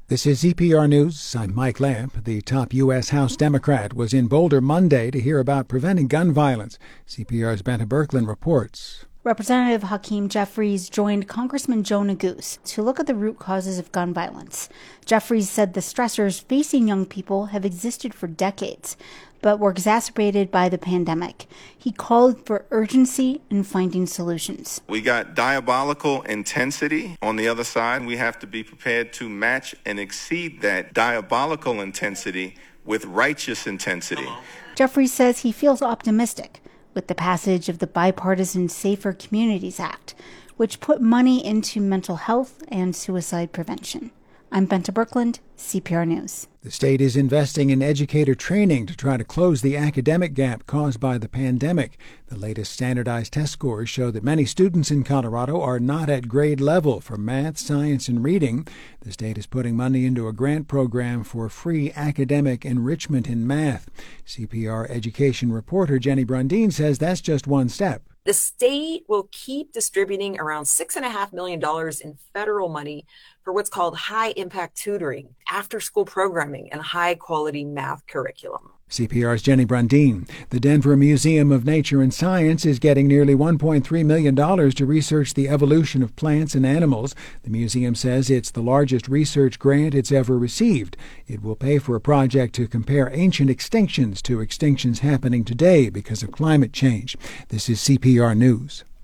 This is CPR News. I'm Mike Lamp. The top U.S. House Democrat was in Boulder Monday to hear about preventing gun violence. CPR's Benta Birkeland reports. Representative Hakeem Jeffries joined Congressman Joe Neguse to look at the root causes of gun violence. Jeffries said the stressors facing young people have existed for decades, but were exacerbated by the pandemic. He called for urgency in finding solutions. We got diabolical intensity on the other side. We have to be prepared to match and exceed that diabolical intensity with righteous intensity. Jeffries says he feels optimistic with the passage of the bipartisan Safer Communities Act, which put money into mental health and suicide prevention. I'm Benta Birkeland, CPR News. The state is investing in educator training to try to close the academic gap caused by the pandemic. The latest standardized test scores show that many students in Colorado are not at grade level for math, science, and reading. The state is putting money into a grant program for free academic enrichment in math. CPR education reporter Jenny Brundin says that's just one step. The state will keep distributing around $6.5 million in federal money for what's called high-impact tutoring, after-school programming, and high-quality math curriculum. CPR's Jenny Brundin. The Denver Museum of Nature and Science is getting nearly $1.3 million to research the evolution of plants and animals. The museum says it's the largest research grant it's ever received. It will pay for a project to compare ancient extinctions to extinctions happening today because of climate change. This is CPR News.